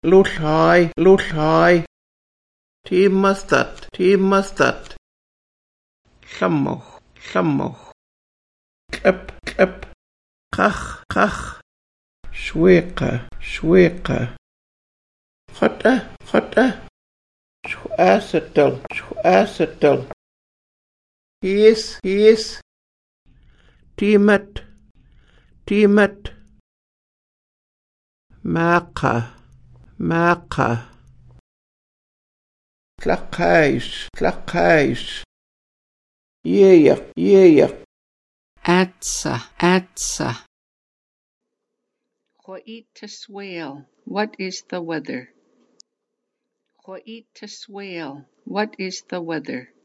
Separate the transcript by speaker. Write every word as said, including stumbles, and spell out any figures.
Speaker 1: Lúthai, lúthai. Tí mustard, tí mustard. Llammoch, llammoch. Clip, clip. Kach, kach. Schweke, schweke. Chotte, chotte. Schwasetel, schwasetel. Hies, hies. Timet, timet. Maka, maka. Tlakais, tlakais. Yeyak, yeyak.
Speaker 2: Atsa, atsa. Choit to swale. What is the weather? Choit to swale. What is the weather?